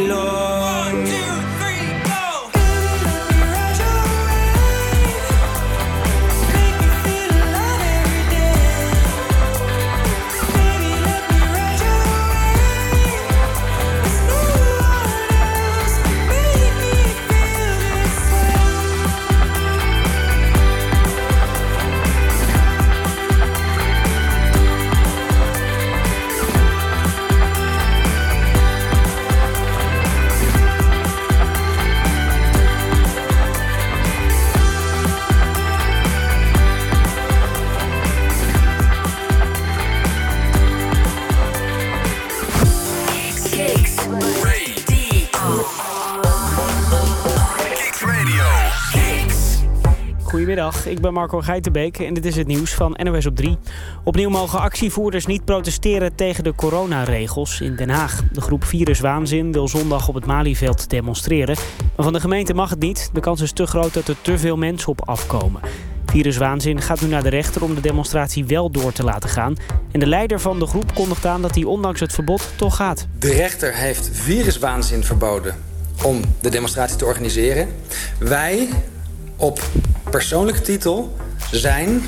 Lord. 1, 2, 3, go! Goedemiddag, ik ben Marco Geitenbeek en dit is het nieuws van NOS op 3. Opnieuw mogen actievoerders niet protesteren tegen de coronaregels in Den Haag. De groep Viruswaanzin wil zondag op het Malieveld demonstreren. Maar van de gemeente mag het niet. De kans is te groot dat er te veel mensen op afkomen. Viruswaanzin gaat nu naar de rechter om de demonstratie wel door te laten gaan. En de leider van de groep kondigt aan dat hij ondanks het verbod toch gaat. De rechter heeft viruswaanzin verboden om de demonstratie te organiseren. Wij op persoonlijke titel zijn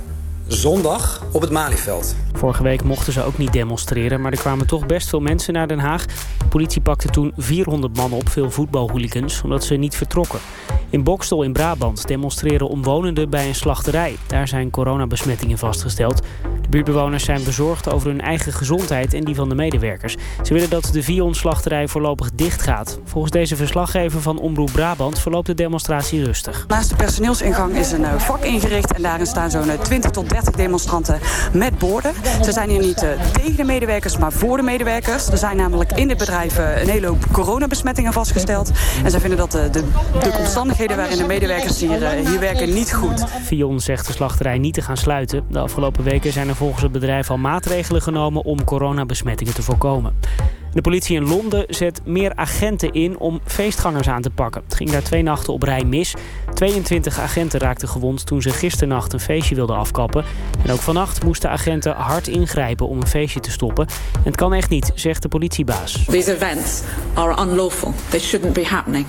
zondag op het Malieveld. Vorige week mochten ze ook niet demonstreren, maar er kwamen toch best veel mensen naar Den Haag. De politie pakte toen 400 man op, veel voetbalhooligans, omdat ze niet vertrokken. In Boxtel in Brabant demonstreren omwonenden bij een slachterij. Daar zijn coronabesmettingen vastgesteld. De buurtbewoners zijn bezorgd over hun eigen gezondheid en die van de medewerkers. Ze willen dat de Vion-slachterij voorlopig dicht gaat. Volgens deze verslaggever van Omroep Brabant verloopt de demonstratie rustig. Naast de personeelsingang is een vak ingericht en daarin staan zo'n 20 tot 30 demonstranten met borden. Ze zijn hier niet tegen de medewerkers, maar voor de medewerkers. Er zijn namelijk in dit bedrijf een hele hoop coronabesmettingen vastgesteld. En zij vinden dat de omstandigheden waarin de medewerkers hier werken niet goed. Vion zegt de slachterij niet te gaan sluiten. De afgelopen weken zijn er volgens het bedrijf al maatregelen genomen om coronabesmettingen te voorkomen. De politie in Londen zet meer agenten in om feestgangers aan te pakken. Het ging daar 2 nachten op rij mis. 22 agenten raakten gewond toen ze gisternacht een feestje wilden afkappen. En ook vannacht moesten agenten hard ingrijpen om een feestje te stoppen. En het kan echt niet, zegt de politiebaas. These events are unlawful. They shouldn't be happening.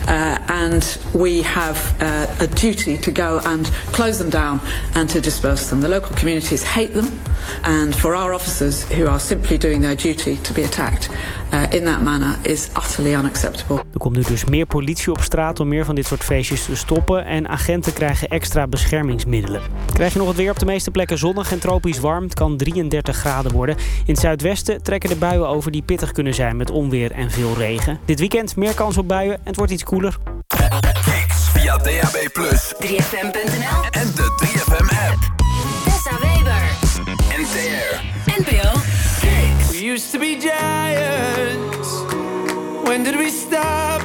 And we have a duty to go and close them down and to disperse them. The local communities hate them. And for our officers who are simply doing their duty to be attacked in that manner is utterly unacceptable. Er komt nu dus meer politie op straat om meer van dit soort feestjes te stoppen. En agenten krijgen extra beschermingsmiddelen. Krijg je nog het weer op de meeste plekken zonnig en tropisch warm. Het kan 33 graden worden. In het zuidwesten trekken de buien over die pittig kunnen zijn met onweer en veel regen. Dit weekend meer kans op buien en het wordt iets koeler. Kicks via DAB+, 3FM.nl en de 3FM-app. Tessa Weber, NTR, NPO Kicks. We used to be giants. When did we stop?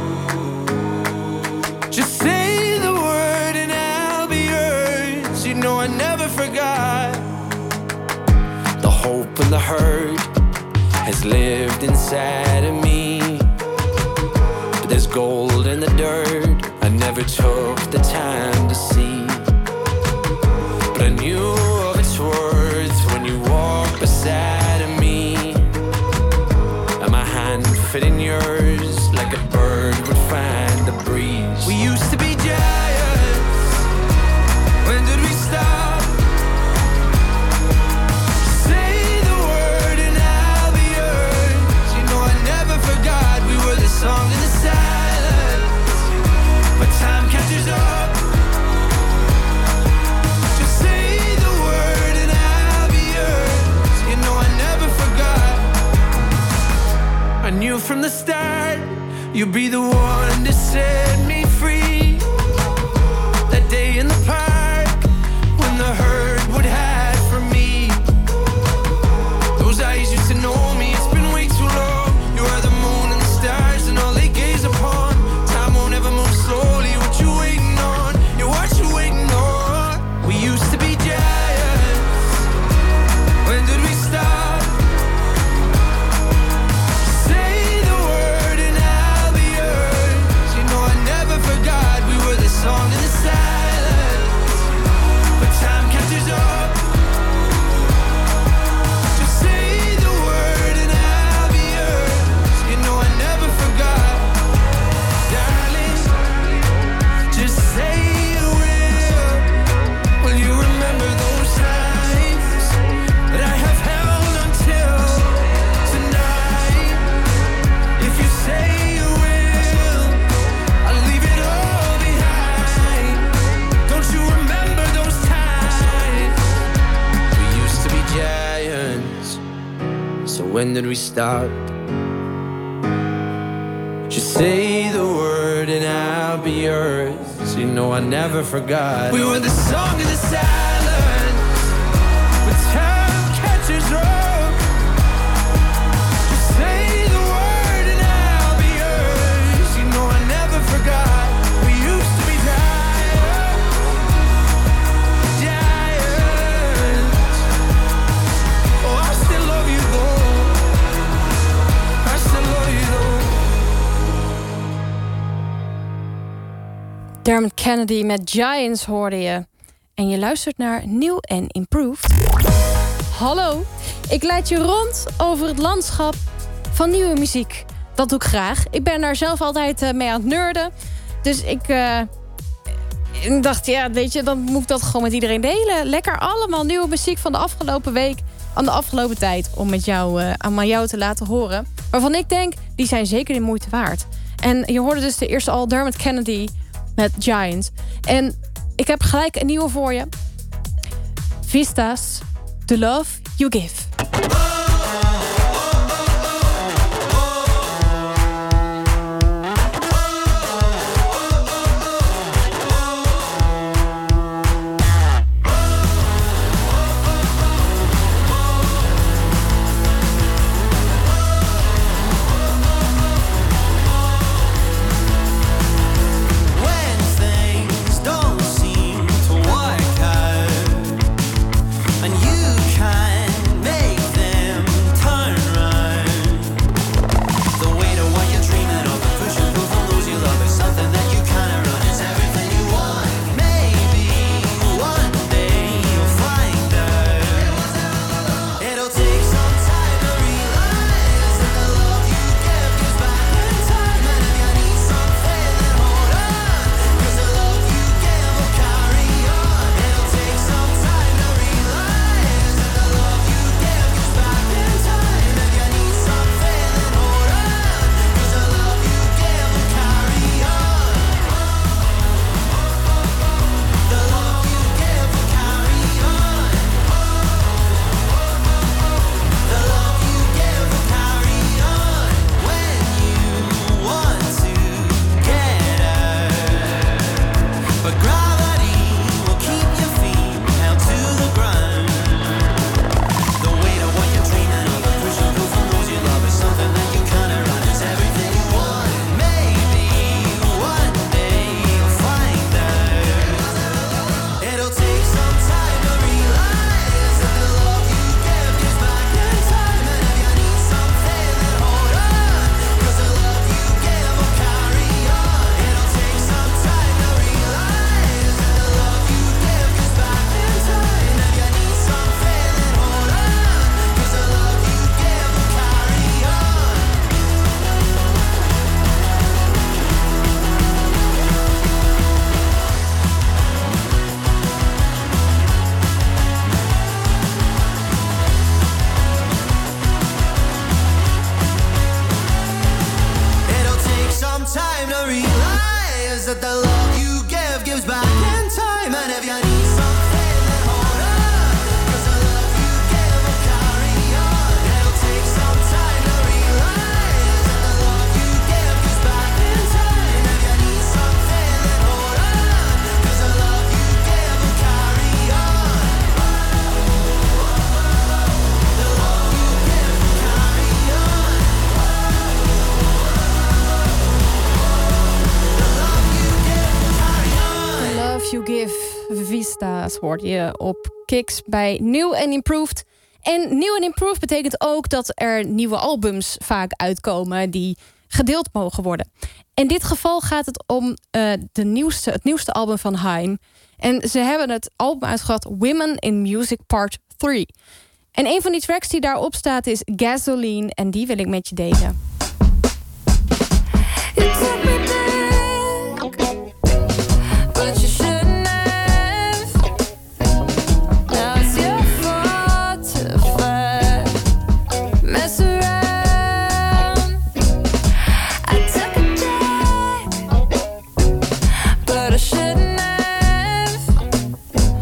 Just say the word and I'll be yours. You know I never forgot. The hope and the hurt has lived inside of me. But there's gold in the dirt I never took the time to see. But I knew of its worth when you walked beside of me. And my hand fit in yours like a bird would find the breeze. We used to be giants. When did we stop? Say the word and I'll be yours. You know I never forgot we were the song in the silence. But time catches up. Just say the word and I'll be yours. You know I never forgot. I knew from the start you'd be the one to set me free. That day in the park when the herd would hide from me. Those eyes used to know me, it's been way too long. You are the moon and the stars and all they gaze upon. Time won't ever move slowly, what you waiting on? Yeah, what you waiting on? We used to be giants. When did we stop? Say the word and I'll be yours. You know I never when did we start? Just say the word and I'll be yours. You know I never forgot. We were the song in the silence, with time catches rope. Just say the word and I'll be yours. You know I never forgot. We used to be giants. Oh, I still love you though. I still love you though. Dermot Kennedy met Giants hoorde je. En je luistert naar New and Improved. Hallo, ik leid je rond over het landschap van nieuwe muziek. Dat doe ik graag. Ik ben daar zelf altijd mee aan het nerden. Dus ik dacht, ja, weet je, dan moet ik dat gewoon met iedereen delen. Lekker allemaal nieuwe muziek van de afgelopen week, aan de afgelopen tijd, om met jou, aan jou te laten horen. Waarvan ik denk, die zijn zeker de moeite waard. En je hoorde dus de eerste al, Dermot Kennedy met Giants. En ik heb gelijk een nieuwe voor je. Vista's, The Love You Give. Hoort je op Kicks bij New and Improved. En New and Improved betekent ook dat er nieuwe albums vaak uitkomen die gedeeld mogen worden. In dit geval gaat het om het nieuwste album van Haim. En ze hebben het album uitgebracht Women in Music Part 3. En een van die tracks die daarop staat is Gasoline. En die wil ik met je delen.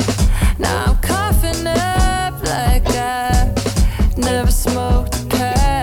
Now I'm coughing up like I never smoked a pack.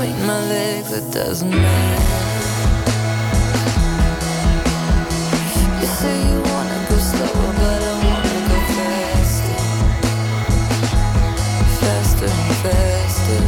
between my legs, it doesn't matter. You say you wanna go slower, but I wanna go faster. Faster and faster.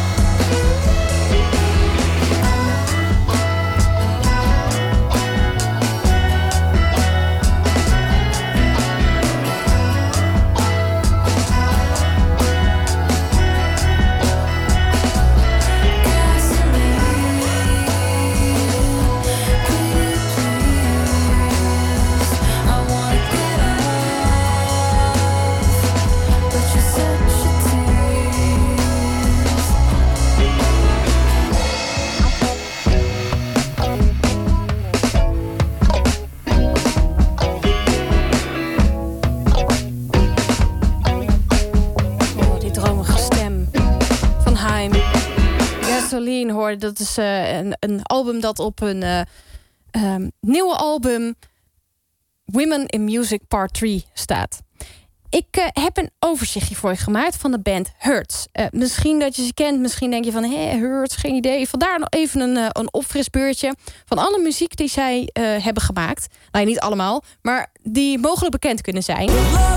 Hoorde. Dat is een album dat op een nieuwe album Women in Music Part 3 staat. Ik heb een overzichtje voor je gemaakt van de band Hurts. Misschien dat je ze kent, misschien denk je van Hurts, geen idee. Vandaar nog even een opfrisbeurtje van alle muziek die zij hebben gemaakt. Nou, niet allemaal, maar die mogelijk bekend kunnen zijn.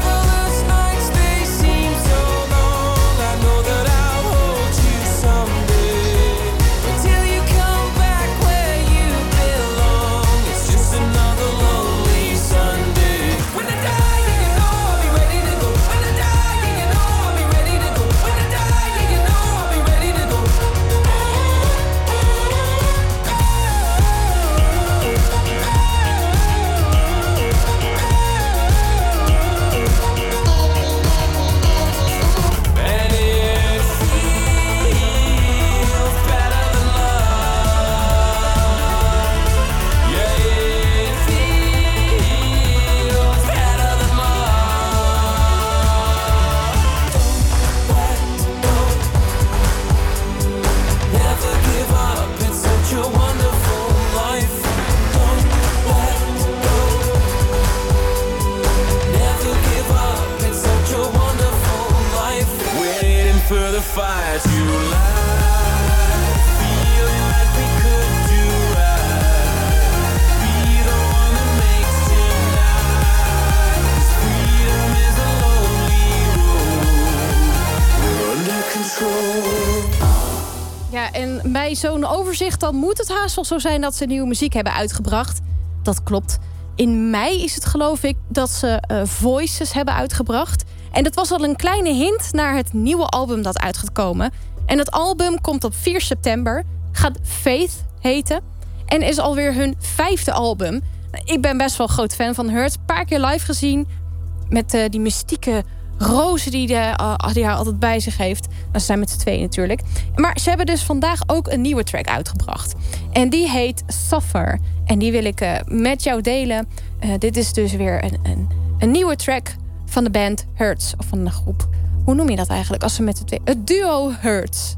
Ja, en bij zo'n overzicht dan moet het haast wel zo zijn dat ze nieuwe muziek hebben uitgebracht. Dat klopt. In mei is het, geloof ik, dat ze Voices hebben uitgebracht. En dat was al een kleine hint naar het nieuwe album dat uit gaat komen. En het album komt op 4 september. Gaat Faith heten. En is alweer hun 5e album. Ik ben best wel een groot fan van Hurts. Een paar keer live gezien. Met die mystieke rozen die hij altijd bij zich heeft. Dat zijn met z'n tweeën natuurlijk. Maar ze hebben dus vandaag ook een nieuwe track uitgebracht. En die heet Suffer. En die wil ik met jou delen. Dit is dus weer een nieuwe track van de band Hurts. Of van de groep. Hoe noem je dat eigenlijk? Als ze met de twee... Het duo Hurts.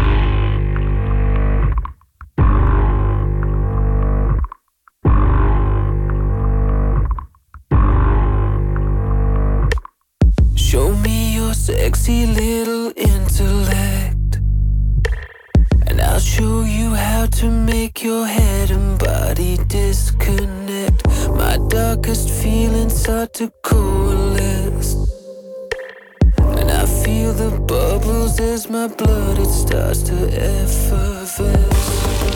Show me your sexy little intellect, and I'll show you how to make your head and body disconnect. My darkest feelings start to coalesce, and I feel the bubbles as my blood, it starts to effervesce.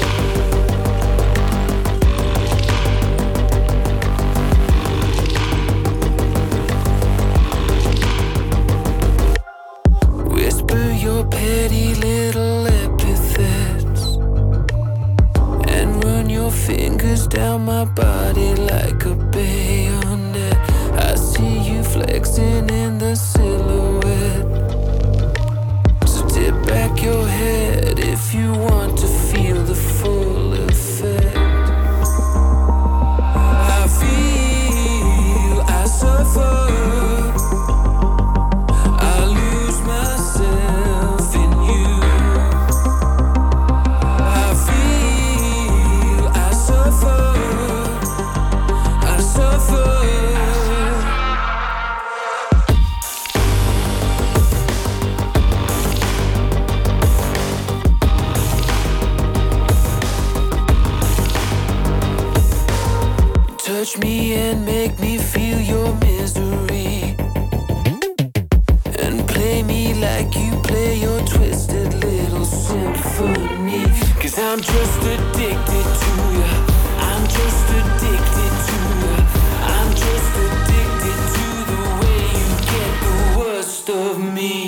Whisper your petty little epithets and run your fingers down my body like a bayonet. I see you flexing in the silhouette, so tip back your head if you want to feel the full touch me and make me feel your misery, and play me like you play your twisted little symphony. 'Cause I'm just addicted to you. I'm just addicted to you. I'm just addicted to the way you get the worst of me.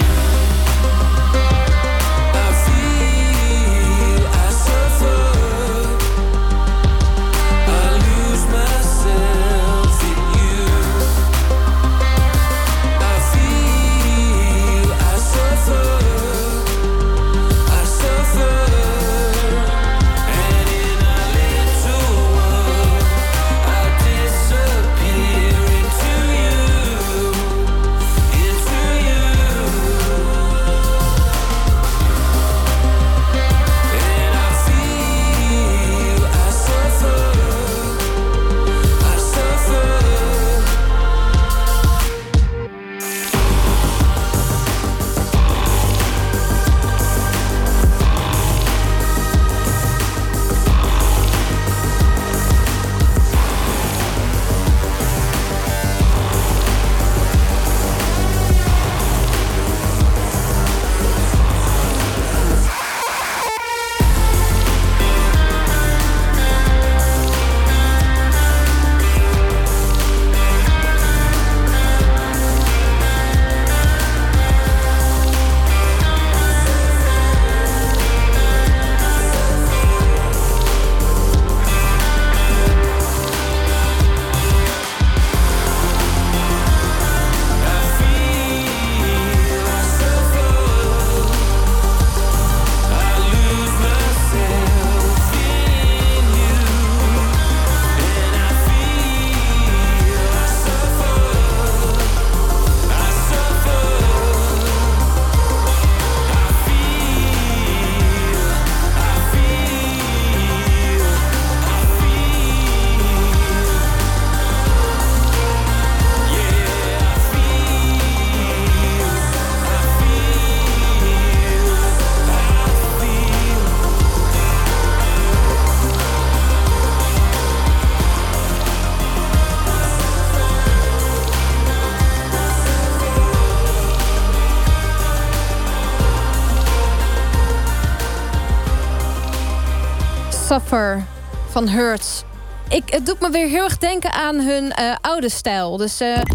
Suffer van Hurts. Het doet me weer heel erg denken aan hun oude stijl. Dus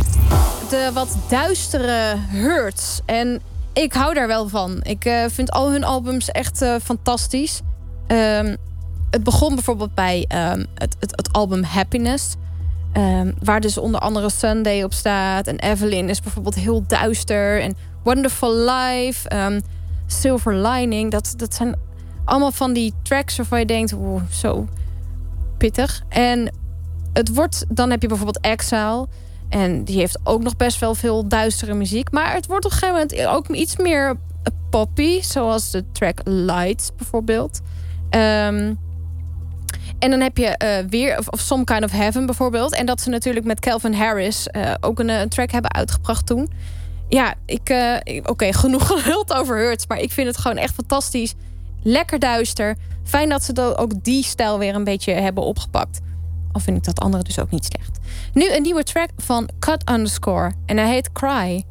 de wat duistere Hurts. En ik hou daar wel van. Ik vind al hun albums echt fantastisch. Het begon bijvoorbeeld bij het album Happiness. Waar dus onder andere Sunday op staat. En Evelyn is bijvoorbeeld heel duister. En Wonderful Life. Silver Lining. Dat zijn allemaal van die tracks waarvan je denkt, oeh, zo pittig. En dan heb je bijvoorbeeld Exile. En die heeft ook nog best wel veel duistere muziek. Maar het wordt op een gegeven moment ook iets meer poppy. Zoals de track Lights bijvoorbeeld. En dan heb je weer of Some Kind of Heaven bijvoorbeeld. En dat ze natuurlijk met Calvin Harris ook een track hebben uitgebracht toen. Ja, oké, genoeg geluld over Hurts. Maar ik vind het gewoon echt fantastisch. Lekker duister. Fijn dat ze ook die stijl weer een beetje hebben opgepakt. Al vind ik dat andere dus ook niet slecht. Nu een nieuwe track van Cut Underscore. En hij heet Cry.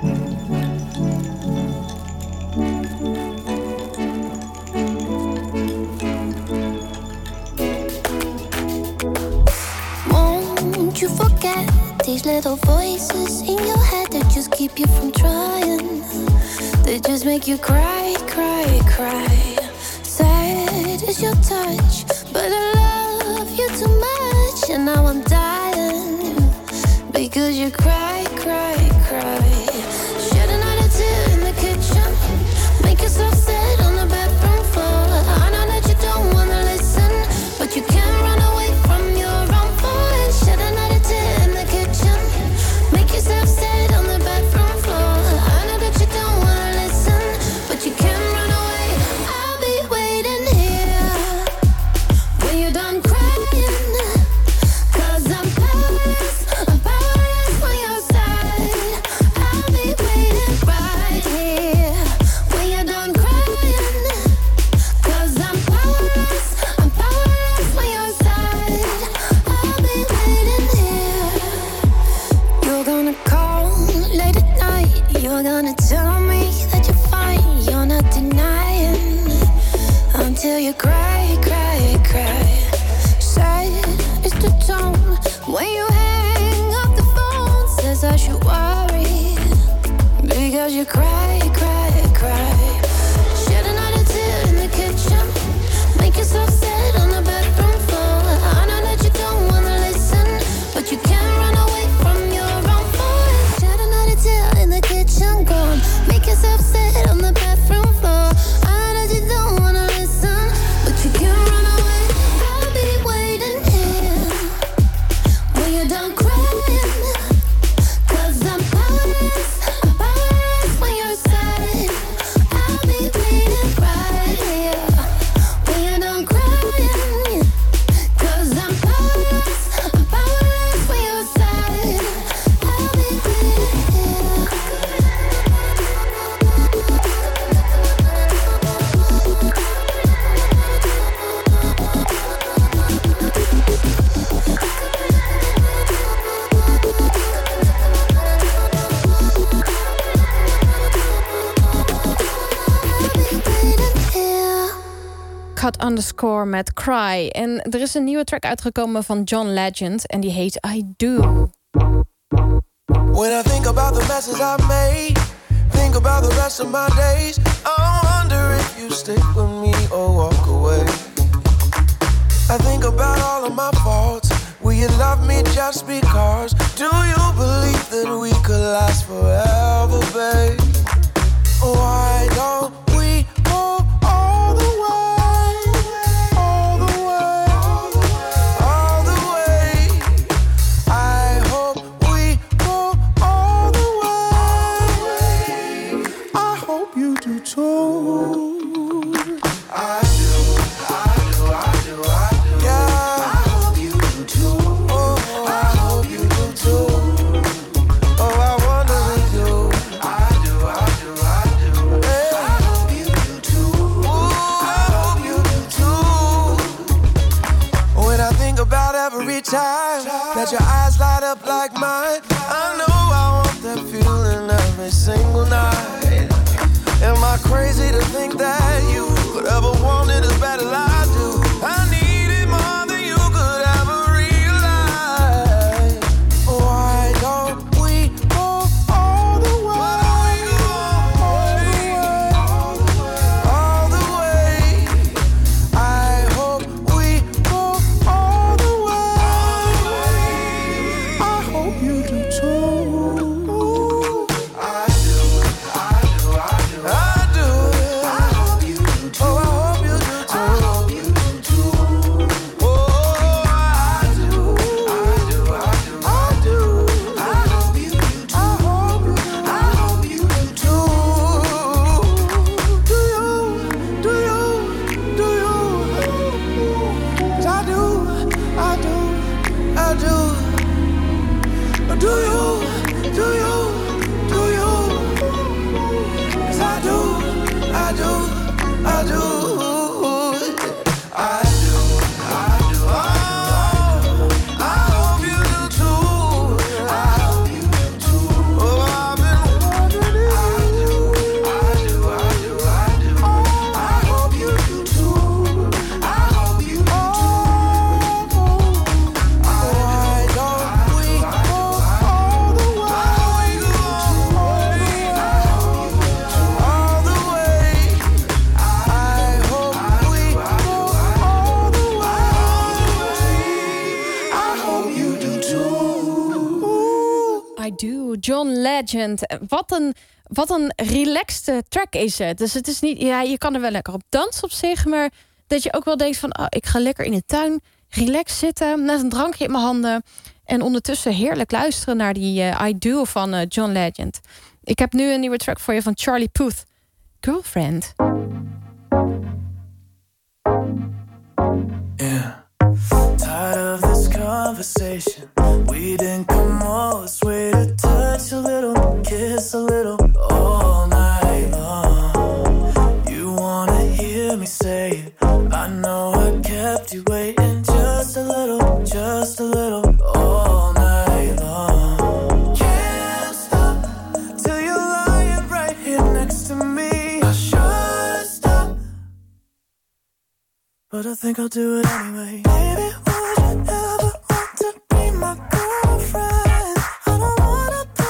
Won't you forget these little voices in your head that just keep you from trying? They just make you cry, cry, cry. Sad is your touch, but I love you too much, and now I'm dying because you cry, cry, cry. Shed another tear in the kitchen, make yourself sit on the bathroom floor. I know that you don't wanna listen, but you can't run away from your own fault. Shed another tear in the kitchen, make yourself sit on the bathroom floor. I know that you don't wanna listen, but you can't run away. I'll be waiting here when you're done crying, 'cause I that you worry, because you cry, cry, cry. Shed another tear in the kitchen, make yourself sad on the bedroom floor. I know that you don't wanna listen, but you can't run away from your own voice. Shed another tear in the kitchen, go on, make yourself sad on the bedroom floor. I know that you don't wanna listen, but you can't run away. I'll be waiting here when you're done crying, 'cause I'm powerless when you're sad. I'll be waiting right here when you're done crying, 'cause I'm powerless when you're sad. I'll be waiting here. Cut_ met Cry. En er is een nieuwe track uitgekomen van John Legend en die heet I Do. When I think about the messes I've made, think about the rest of my days, I wonder if you stick with me or walk away. I think about all of my faults. Will you love me just because? Do you believe that we could last forever, babe? Why don't we go all the way? All the way, all the way. I hope we go all the way. I hope you do too. I do, I do, I do, I do. Yeah. I hope you do too. Oh, I hope you do too. Oh, I wonder if you. I do, I do, I do. Hey. I hope you do too. Ooh, I hope you do too. When I think about every time that your eyes light up like mine, I know I want that feeling every single night. Am I crazy to think that you could ever want it as bad as I do? I need it more than you could ever realize. Why don't we go all the way? All the way. I hope we go all the way. I hope you do too. I do, I do, I do. I do. I hope you do too. Oh, I hope you do too. I hope you do too. Oh, I do. I do, I do, I do. I hope you do too. I hope you do too. Do you? Do you? Do you? 'Cause I do. I do. I do. Do you? Do you? Do you? 'Cause I do. I do. I do. I do. I do. Oh, I hope you do too. I hope you do too. Oh, I've been wondering. I do. I do. I do. I do. I hope you do too. I hope you do too. Why don't we go all the way? All the way. I hope we go all the way. I hope you do too. I Do, John Legend. Wat een relaxte track is het. Dus het is niet, ja, je kan er wel lekker op dansen op zich, maar dat je ook wel denkt van, oh, ik ga lekker in de tuin, relax zitten, met een drankje in mijn handen en ondertussen heerlijk luisteren naar die I Do van John Legend. Ik heb nu een nieuwe track voor je van Charlie Puth, Girlfriend. Yeah. Tired of this conversation. We didn't come all this way to touch a little, kiss a little, all night long. You wanna hear me say it? I know I kept you waiting just a little, all night long. Can't stop till you're lying right here next to me. I should stop, but I think I'll do it anyway. Baby, would you ever want to be my girlfriend? I don't wanna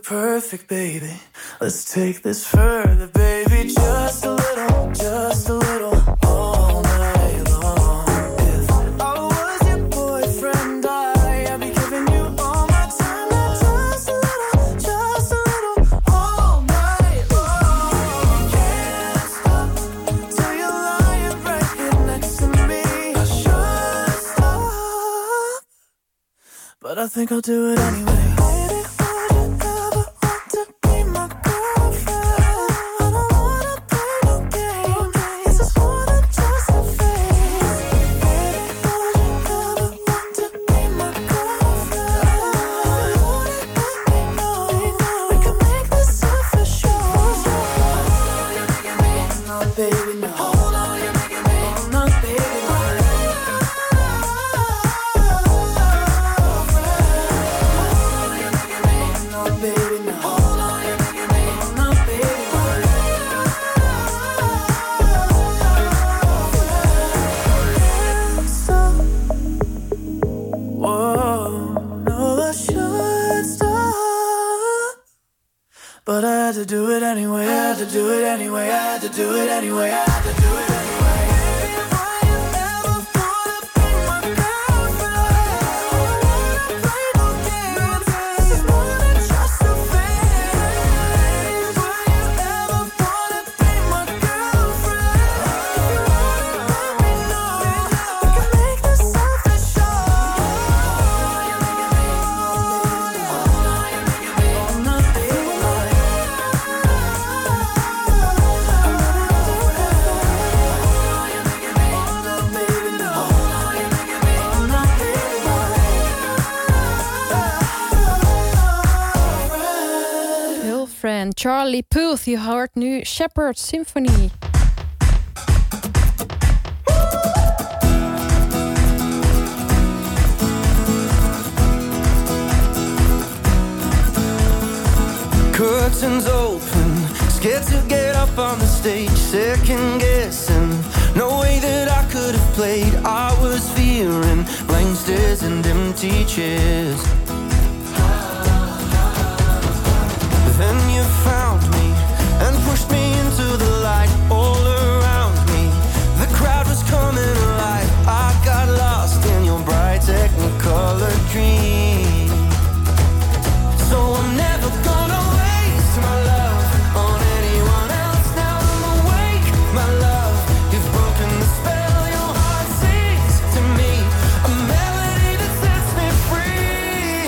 perfect, baby. Let's take this further, baby. Just a little, all night long. If I was your boyfriend, I'd be giving you all my time. Now just a little, all night long. You can't stop till you're lying right here next to me. I should stop, but I think I'll do it anyway. But I had to do it anyway, I had to do it anyway, I had to do it anyway, I had to do it anyway. Why you never wanna be my girlfriend? Play no games, this is more than just a phase. Why you never wanna be my girlfriend? Let me know, we can make this something sure. Friend Charlie Puth, je hoort nu Shepherd Symphony. Curtains open, scared to get up on the stage, second guessing, no way that I could have played. I was fearing blank stares and empty chairs. Then you found me and pushed me into the light. All around me, the crowd was coming alive. I got lost in your bright technicolor dream. So I'm never gonna waste my love on anyone else. Now I'm awake, my love, you've broken the spell. Your heart sings to me, a melody that sets me free.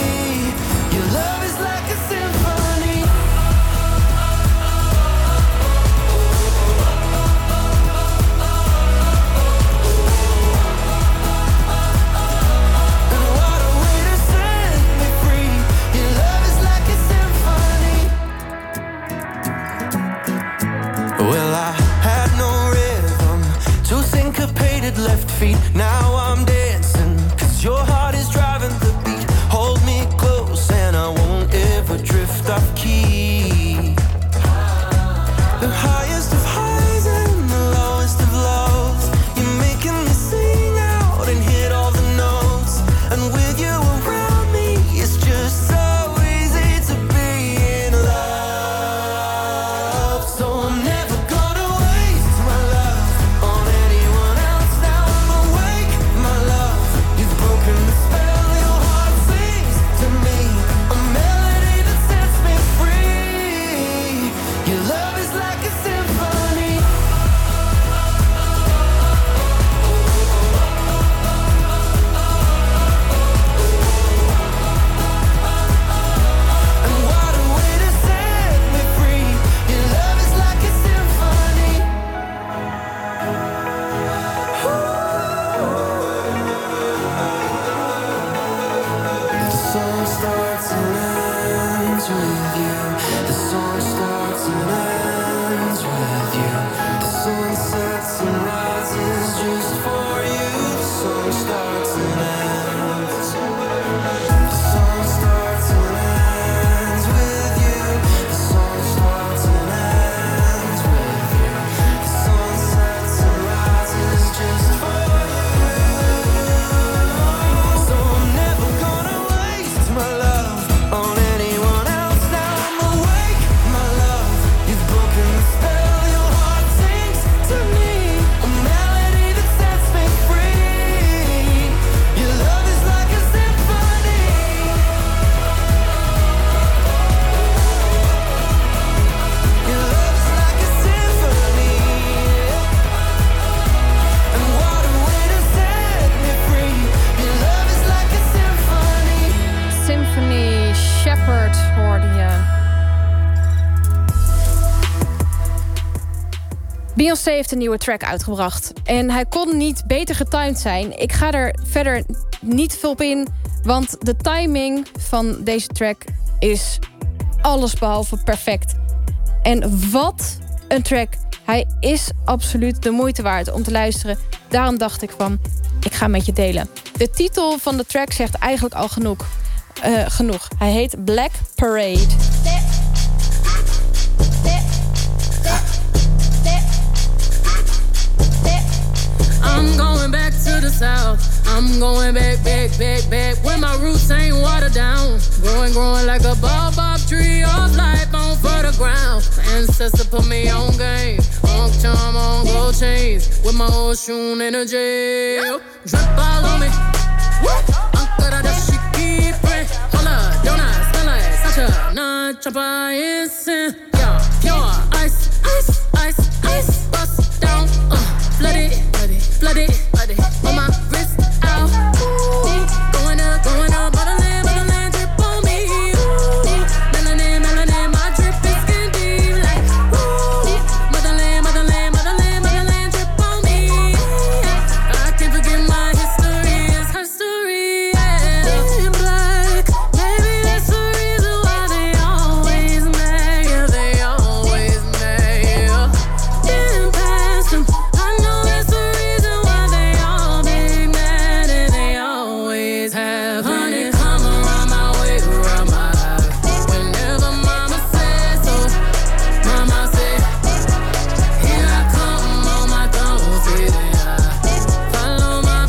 Stephanie Shepard hoorde je. Beyoncé heeft een nieuwe track uitgebracht. En hij kon niet beter getimed zijn. Ik ga er verder niet veel op in. Want de timing van deze track is allesbehalve perfect. En wat een track. Hij is absoluut de moeite waard om te luisteren. Daarom dacht ik van, ik ga met je delen. De titel van de track zegt eigenlijk al genoeg. Hij heet Black Parade. I'm going back to the south. I'm going back, where my roots ain't watered down. Growing like a baobab tree of life on fertile ground. My ancestor put me on game, on charm, on gold chains, with my ocean energy. Drip all on me. Ankara da shikipre. Hola, don't I smell like such a non-chopper instant? Yeah, pure ice, bust down, flood it, on my wrist out. Ooh, going up, motherland, drip on me. Ooh, melanin, my drip is skin deep like. Ooh, motherland, drip on me. I can't forget my history, it's her story. Yeah. In black, maybe that's the reason why they always mad. Yeah, they always mad. Yeah. In past them, I know that's the reason why they all big mad and they always have. Honey, come around my way, around my eye. Whenever mama says so, mama said, here I come on my throne, sitting high. Follow my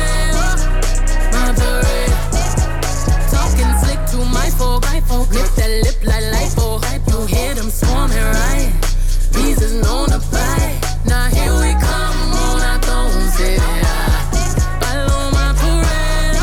parade. Talking slick to my folk, nip that lip like lipo. You hear them swarming, right? Bees is known to bite. Now here we come on our throne, sitting high. Follow my parade.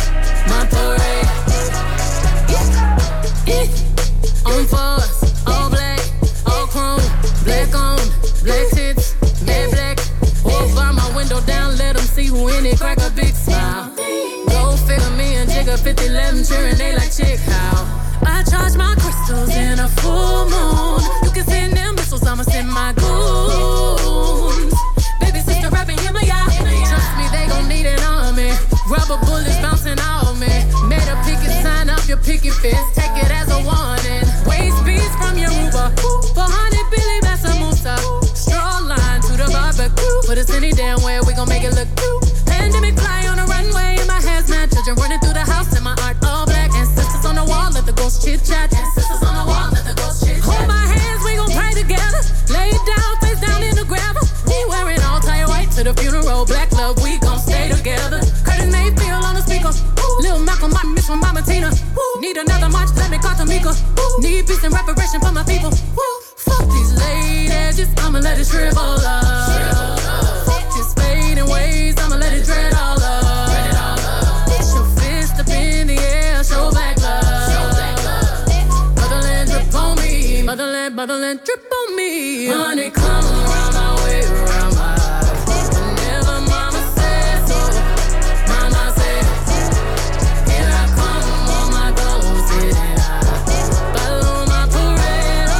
On for us, all black, all chrome, black on, black tits, mad black. Hold by my window down, let them see who in it, crack a big smile. Go figure me and Jigga 50-11 cheering, they like chick how. I charge my crystals in a full moon. You can send them missiles, I'ma send my goons. Baby sister rapping, hear me out. Trust me, they gon' need an army. Rubber bullets bouncing off me. Made a picket sign up your picket fence. Take it as a warning. Waste beats from your Uber. 400 Billy Bassamusa. Straw line to the barbecue. Put us any damn way, we gon' make it look cute. Pandemic fly on the runway in my hazmat. Children running through the house in my art all black. Ancestors on the wall, let the ghost chit chat. Ancestors on the wall, let the ghost chit chat. Hold my hands, we gon' pray together. Lay down, face down in the gravel. We wearing all tie white to the funeral. Black love, we gon' stay together. Curtis Mayfield on the speaker. Lil Malcolm, my miss from Mama Tina. Need another march, let me call Tamika. Need peace and reparation for my people. Fuck these late edges, I'ma let it shrivel up. Fuck this fading ways, I'ma let it dread all up. Put your fist up in the air, show back love. Motherland drip on me, motherland drip on me. Honey, come around my way, around my eye. Whenever mama says so, mama said, here I come on my throne, sitting high. Follow my parade.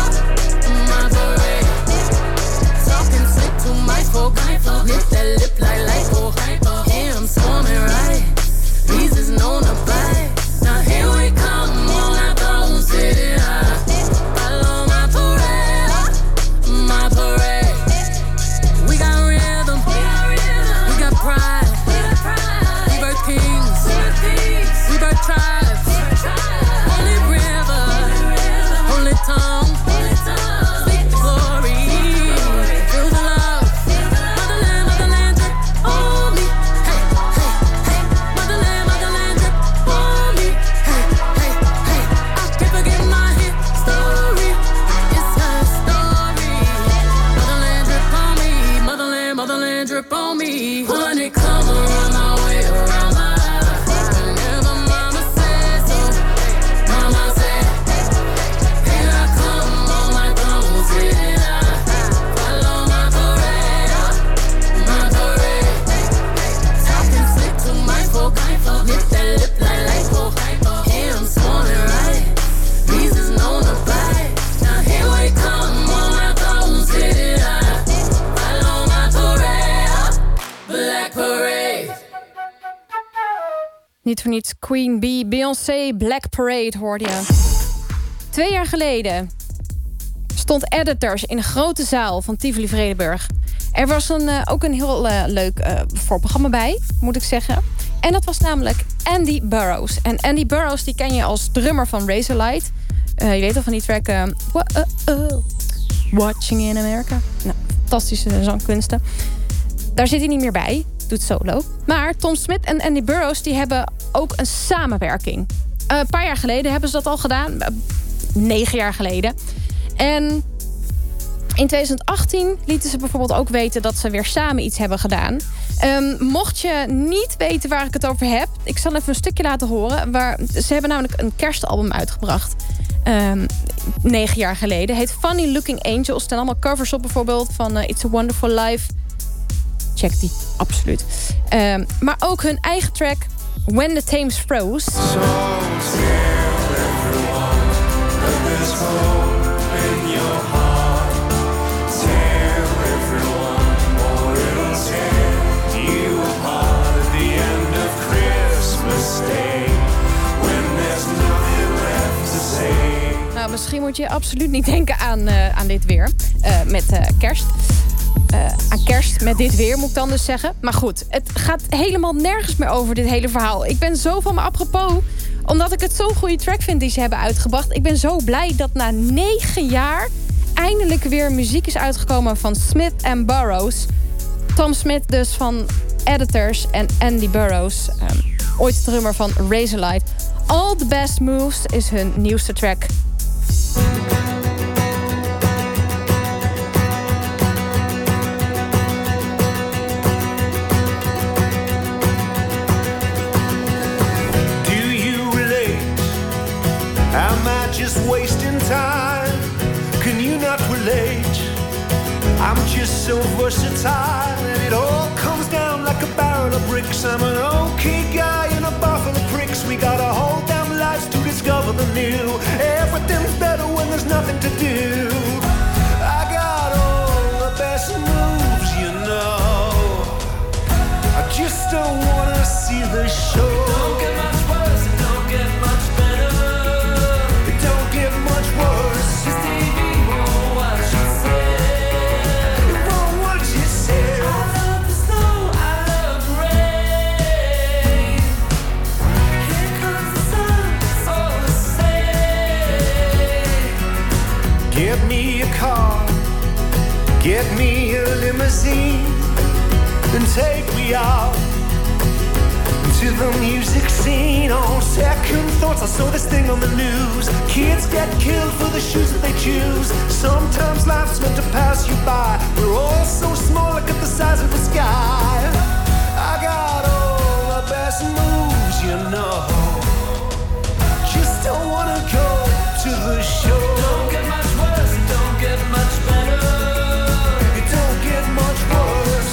Talking slick to my folk, nip that lip like lipo. Yeah, I'm swarming, right? Bees is known to bite. Now here we come on our throne, sitting high. Follow my parade. Niet voor niets Queen Bee, Beyoncé, Black Parade hoorde je. 2 jaar geleden stond Editors in een grote zaal van Tivoli Vredenburg. Er was ook een heel leuk voorprogramma bij, moet ik zeggen. En dat was namelijk Andy Burroughs. En Andy Burroughs die ken je als drummer van Razorlight. Je weet al van die track Watching in America. Nou, fantastische zangkunsten. Daar zit hij niet meer bij, doet solo. Maar Tom Smith en Andy Burroughs die hebben ook een samenwerking. Een paar jaar geleden hebben ze dat al gedaan. 9 jaar geleden. En in 2018 lieten ze bijvoorbeeld ook weten dat ze weer samen iets hebben gedaan. Mocht je niet weten waar ik het over heb, ik zal even een stukje laten horen. Ze hebben namelijk een kerstalbum uitgebracht. 9 jaar geleden. Heet Funny Looking Angels. Er staan allemaal covers op bijvoorbeeld van It's a Wonderful Life. Check die, absoluut. Maar ook hun eigen track When the Thames Froze. Nou, misschien moet je absoluut niet denken aan dit weer. Met kerst. Aan kerst met dit weer, moet ik dan dus zeggen. Maar goed, het gaat helemaal nergens meer over dit hele verhaal. Ik ben zo van me apropos, omdat ik het zo'n goede track vind die ze hebben uitgebracht. Ik ben zo blij dat na 9 jaar eindelijk weer muziek is uitgekomen van Smith en Burroughs. Tom Smith dus van Editors en Andy Burroughs, ooit drummer van Razorlight. All the Best Moves is hun nieuwste track. Am I just wasting time? Can you not relate? I'm just so versatile, and it all comes down like a barrel of bricks. I'm an okay guy in a bar full of pricks. We got a whole damn lives to discover the new. Everything's better when there's nothing to do. I got all the best moves, you know. I just don't wanna see the show. Don't get much worse, it don't get much better. Don't get much worse. This TV won't what you said. It won't what you said. I love the snow, I love the rain. Here comes the sun, it's all the same. Get me a car, get me a limousine, and take me out to the music scene. On second thoughts, I saw this thing on the news. Kids get killed for the shoes that they choose. Sometimes life's meant to pass you by. We're all so small, look at the size of the sky. I got all the best moves, you know. Just don't wanna go to the show. Don't get much worse, don't get much better. It don't get much worse.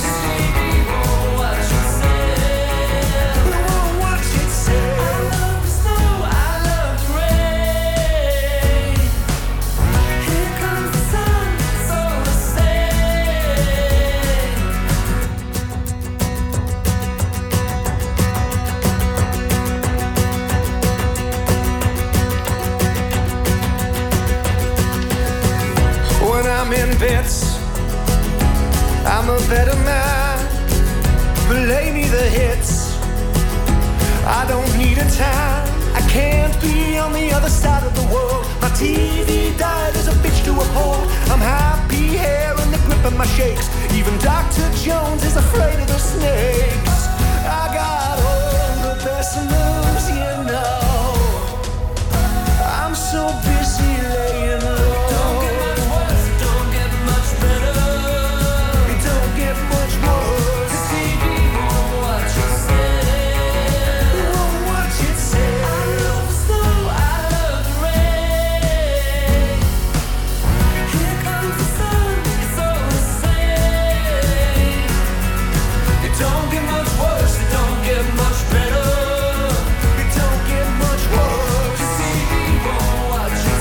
I'm in bits, I'm a better man. Play me the hits, I don't need a tan. I can't be on the other side of the world. My TV died as a bitch to a pole. I'm happy here in the grip of my shakes. Even Dr. Jones is afraid of the snakes. I got all the best moves, you know. I'm so busy laying low. Don't get much worse, don't get much better. It don't get much worse. The TV won't watch you say. It won't watch it say. I love the snow, I love the rain. Here comes the sun, it's all the same. It don't get much worse, it don't get much better. It don't get much worse. The TV won't watch you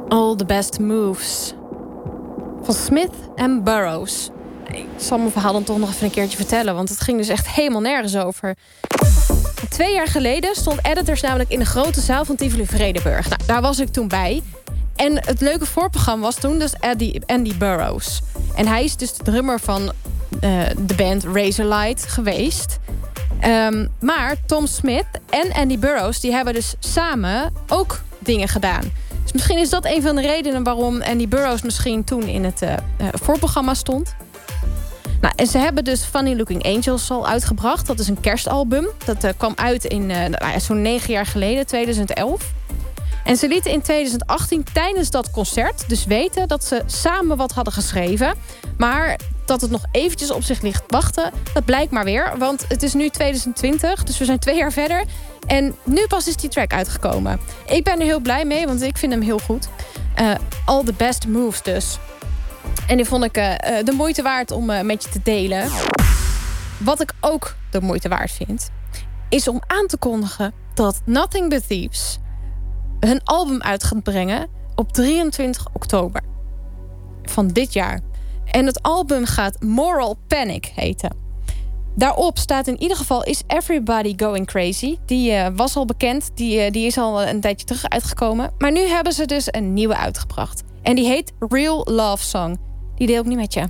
All the Best Moves. Van Smith en Burroughs. Ik zal mijn verhaal dan toch nog even een keertje vertellen, want het ging dus echt helemaal nergens over. 2 jaar geleden stond Editors namelijk in de grote zaal van Tivoli Vredenburg. Nou, daar was ik toen bij. En het leuke voorprogramma was toen dus Andy Burroughs. En hij is dus de drummer van de band Razorlight geweest. Maar Tom Smith en Andy Burroughs die hebben dus samen ook dingen gedaan. Dus misschien is dat een van de redenen waarom Andy Burroughs misschien toen in het voorprogramma stond. Nou, en ze hebben dus Funny Looking Angels al uitgebracht. Dat is een kerstalbum. Dat kwam uit in zo'n 9 jaar geleden, 2011. En ze lieten in 2018 tijdens dat concert dus weten dat ze samen wat hadden geschreven. Maar dat het nog eventjes op zich ligt wachten, dat blijkt maar weer. Want het is nu 2020, dus we zijn 2 jaar verder. En nu pas is die track uitgekomen. Ik ben er heel blij mee, want ik vind hem heel goed. All the Best Moves dus. En die vond ik de moeite waard om met je te delen. Wat ik ook de moeite waard vind, is om aan te kondigen dat Nothing But Thieves hun album uit gaat brengen op 23 oktober van dit jaar. En het album gaat Moral Panic heten. Daarop staat in ieder geval Is Everybody Going Crazy. Die was al bekend, die is al een tijdje terug uitgekomen. Maar nu hebben ze dus een nieuwe uitgebracht. En die heet Real Love Song. Die deel ik nu met je.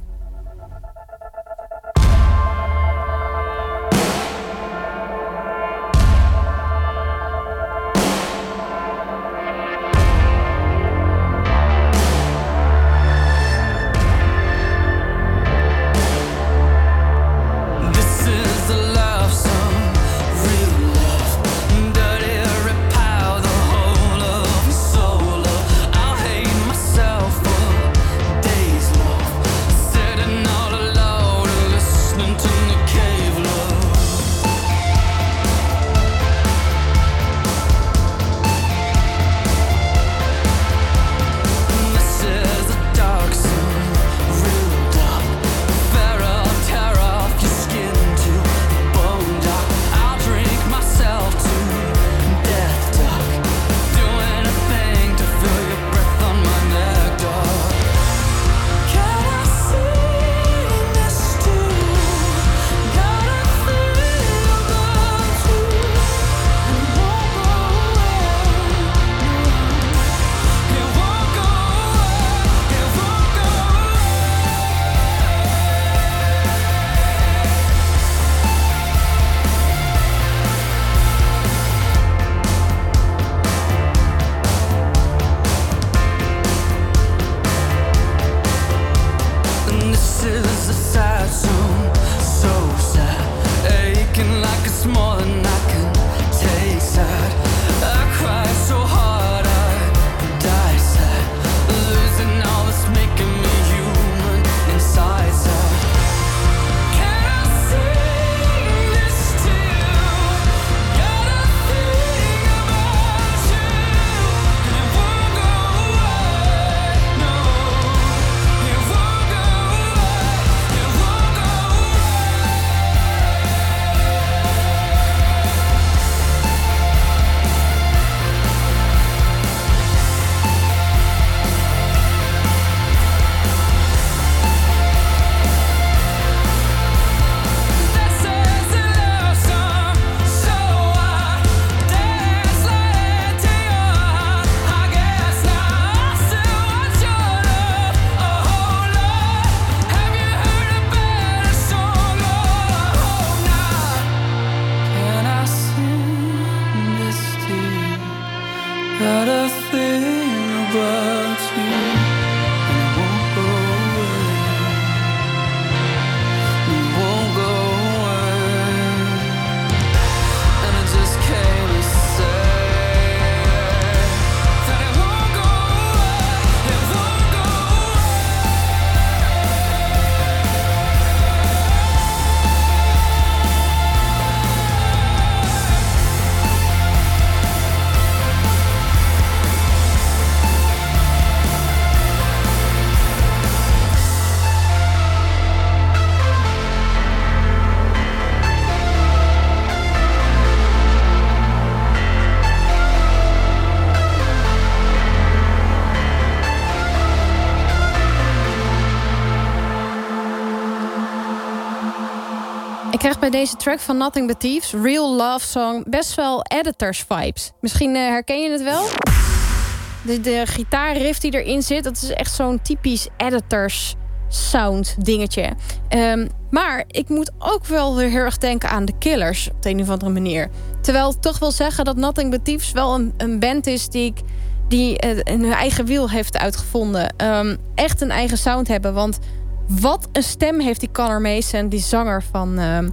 zeg bij deze track van Nothing But Thieves, Real Love Song, best wel Editors vibes. Misschien herken je het wel? De gitaarriff die erin zit, dat is echt zo'n typisch Editors sound dingetje. Maar ik moet ook wel weer heel erg denken aan The Killers op de een of andere manier. Terwijl ik toch wil zeggen dat Nothing But Thieves wel een band is die hun eigen wiel heeft uitgevonden. Echt een eigen sound hebben. Want wat een stem heeft die Conor Mason, die zanger van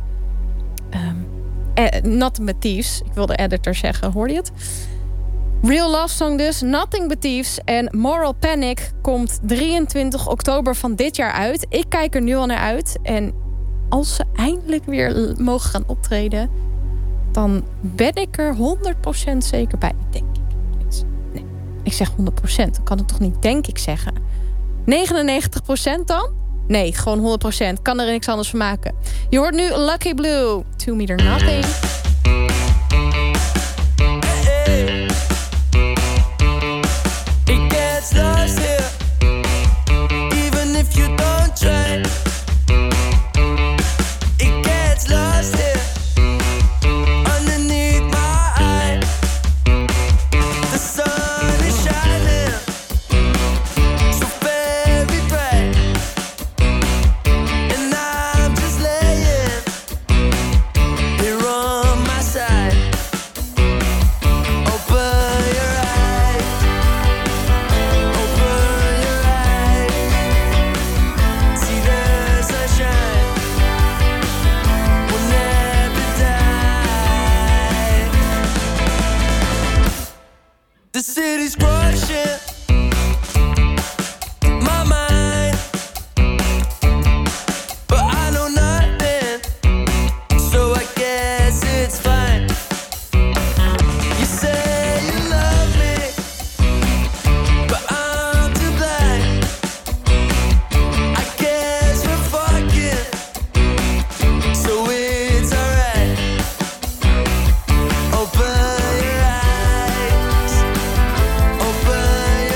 Nothing But Thieves. Ik wilde editor zeggen, hoorde je het? Real Love Song dus, Nothing But Thieves. En Moral Panic komt 23 oktober van dit jaar uit. Ik kijk er nu al naar uit. En als ze eindelijk weer mogen gaan optreden, dan ben ik er 100% zeker bij, denk ik. Nee, ik zeg 100%. Dan kan het toch niet denk ik zeggen. 99% dan? Nee, gewoon 100%. Kan er niks anders van maken. Je hoort nu Lucky Blue, 2 Meter Nothing. It gets lost here, even if you don't try. It gets lost here, underneath my eye. The sun is shining, so very bright, and I'm just laying here on my side. Open your eyes, open your eyes, see the sunshine will never die. The city's crushing my mind, but I know nothing, so I guess it's fine. You say you love me, but I'm too blind. I guess we're fucking, so it's alright. Open your eyes, open your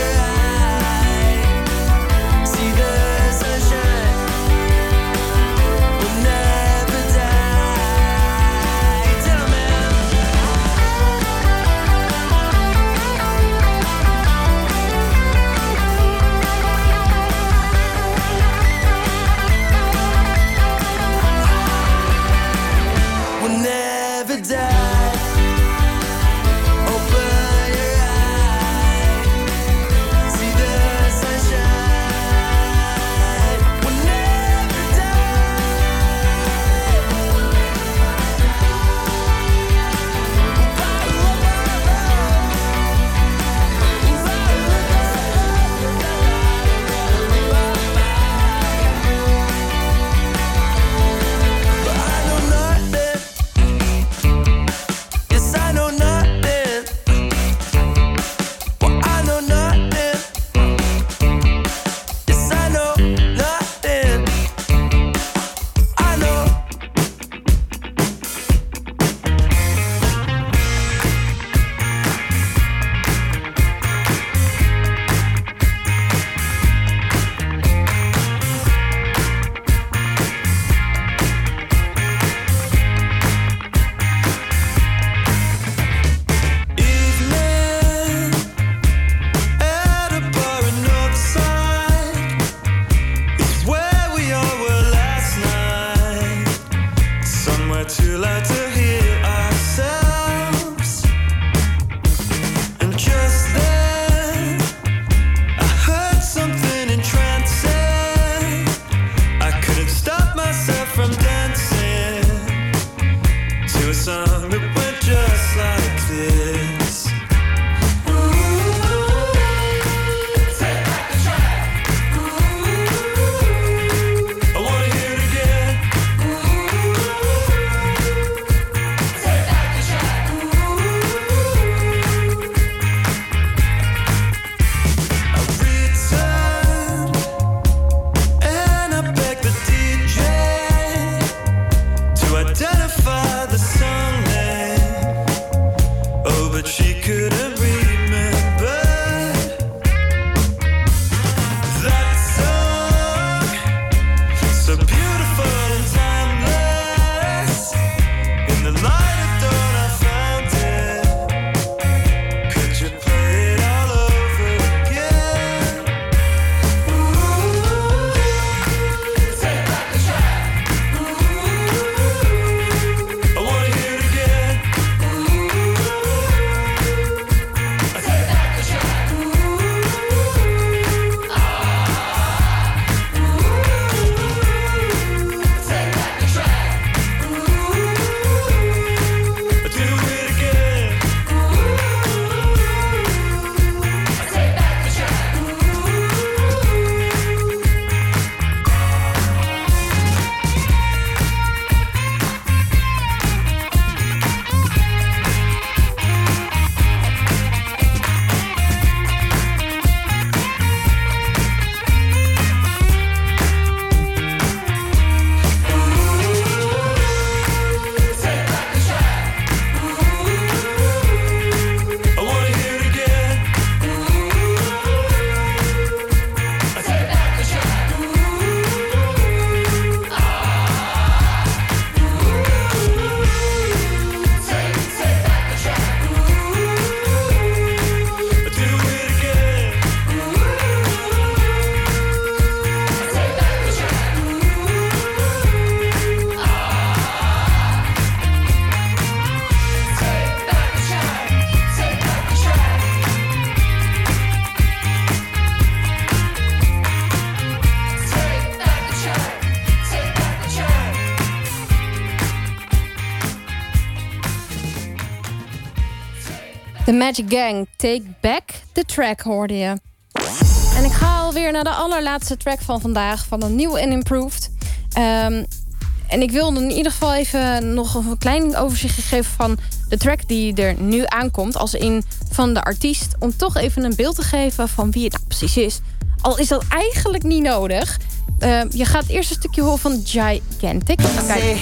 The Magic Gang, Take Back the Track, hoorde je. En ik ga alweer naar de allerlaatste track van vandaag, van een New and Improved. En ik wil in ieder geval even nog een klein overzicht geven van de track die er nu aankomt, als in van de artiest, om toch even een beeld te geven van wie het nou precies is. Al is dat eigenlijk niet nodig. Je gaat eerst een stukje horen van Gigantic. Kijk.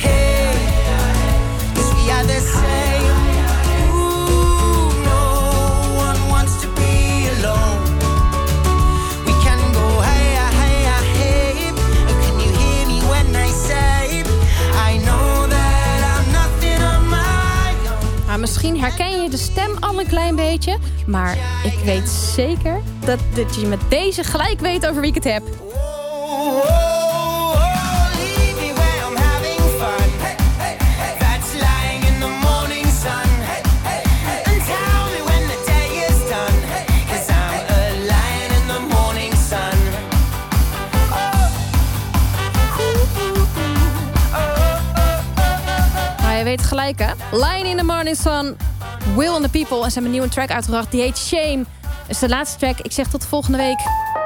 Misschien herken je de stem al een klein beetje, maar ik weet zeker dat je met deze gelijk weet over wie ik het heb. Je weet gelijk, hè? Line in the Morning Sun, Will and the People. En ze hebben een nieuwe track uitgebracht, die heet Shame. Dat is de laatste track. Ik zeg tot volgende week.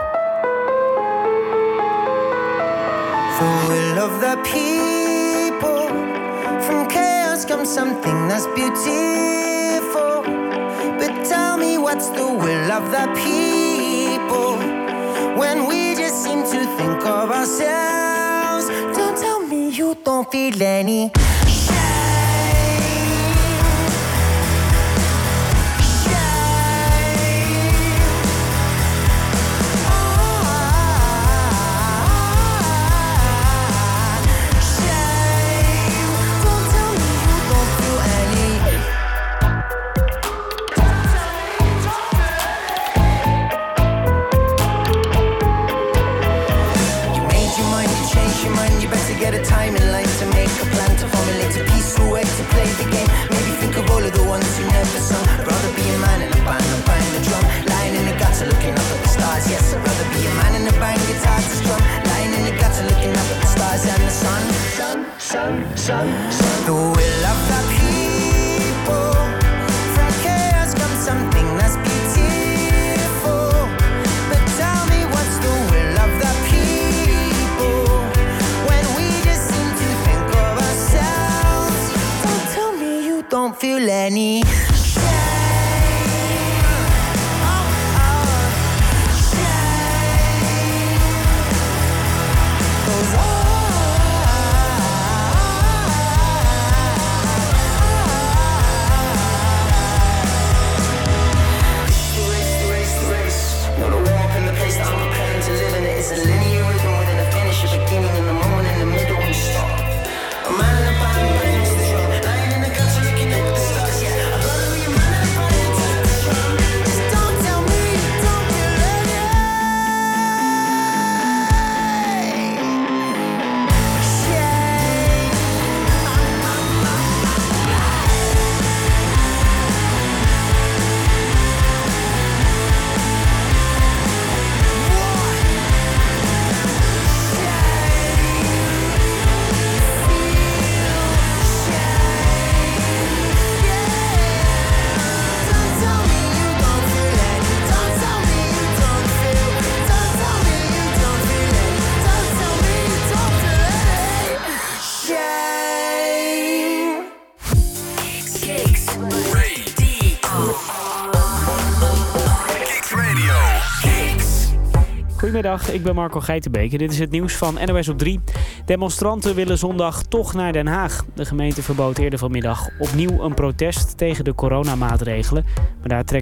The will of the people. From chaos comes something that's beautiful. But tell me, what's the will of the people? When we just seem to think of ourselves. Don't tell me you don't feel any. Get a time in life to make a plan, to formulate a peaceful way to play the game. Maybe think of all of the ones who never sung. I'd rather be a man in a band than buying the drum. Lying in the gutter looking up at the stars. Yes, I'd rather be a man in a band, guitar to strum. Lying in the gutter looking up at the stars and the sun. The will of the people. From chaos comes something that's beautiful. But tell me, what's the will of the people? Don't feel any shame. Shame. 'Cause the race. Not a walk in the place that I'm preparing to live in it. It's a linear rhythm within a finish, a beginning in the moment, in the middle, and stop. A man in a band, banging to the drum. Lying in the gutter looking up at the stars. Yeah, I'd rather be a man in a band and take the drum. Just don't tell me you don't feel any. Goedemiddag, ik ben Marco Geitenbeek en dit is het nieuws van NOS op 3. Demonstranten willen zondag toch naar Den Haag. De gemeente verbood eerder vanmiddag opnieuw een protest tegen de coronamaatregelen. Maar daar trekt